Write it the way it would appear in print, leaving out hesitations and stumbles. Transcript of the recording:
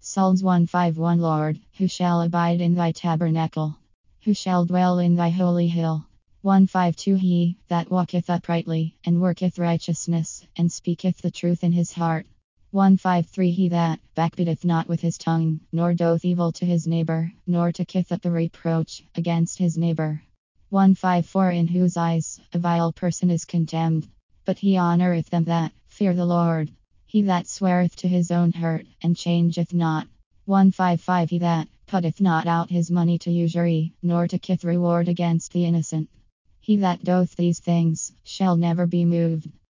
Psalms 151. Lord, who shall abide in thy tabernacle? Who shall dwell in thy holy hill? 152. He that walketh uprightly, and worketh righteousness, and speaketh the truth in his heart. 153. He that backbiteth not with his tongue, nor doth evil to his neighbor, nor taketh up a reproach against his neighbor. 154. In whose eyes a vile person is contemned, but he honoureth them that fear the Lord. He that sweareth to his own hurt, and changeth not. 155. He that putteth not out his money to usury, nor taketh reward against the innocent. He that doth these things shall never be moved.